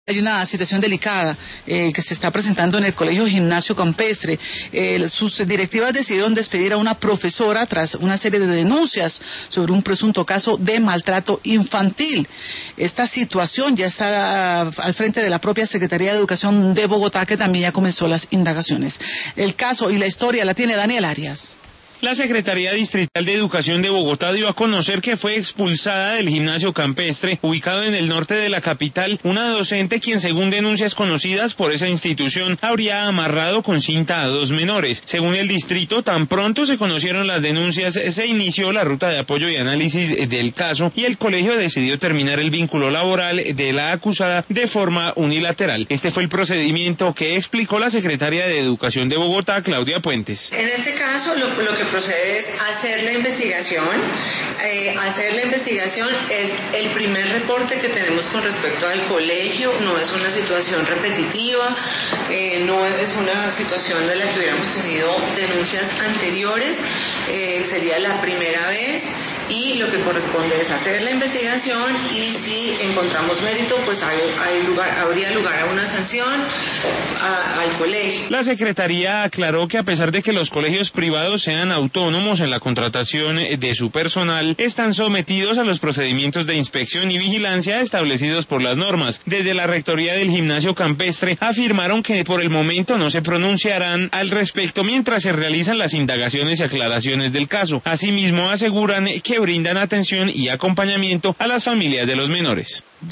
Hay una situación delicada que se está presentando en el Colegio Gimnasio Campestre. Sus directivas decidieron despedir a una profesora tras una serie de denuncias sobre un presunto caso de maltrato infantil. Esta situación ya está al frente de la propia Secretaría de Educación de Bogotá, que también ya comenzó las indagaciones. El caso y la historia la tiene Daniel Arias. La Secretaría Distrital de Educación de Bogotá dio a conocer que fue expulsada del gimnasio campestre, ubicado en el norte de la capital, una docente quien, según denuncias conocidas por esa institución, habría amarrado con cinta a 2 menores. Según el distrito, tan pronto se conocieron las denuncias, se inició la ruta de apoyo y análisis del caso y el colegio decidió terminar el vínculo laboral de la acusada de forma unilateral. Este fue el procedimiento que explicó la secretaria de Educación de Bogotá, Claudia Puentes. En este caso, lo que procede es hacer la investigación. Hacer la investigación es el primer reporte que tenemos con respecto al colegio. No es una situación repetitiva, no es una situación de la que hubiéramos tenido denuncias anteriores. Sería la primera vez y lo que corresponde es hacer la investigación y si encontramos mérito, pues habría lugar a una sanción al colegio. La Secretaría aclaró que a pesar de que los colegios privados sean autónomos en la contratación de su personal, están sometidos a los procedimientos de inspección y vigilancia establecidos por las normas. Desde la Rectoría del Gimnasio Campestre afirmaron que por el momento no se pronunciarán al respecto mientras se realizan las indagaciones y aclaraciones del caso. Asimismo, aseguran que brindan atención y acompañamiento a las familias de los menores.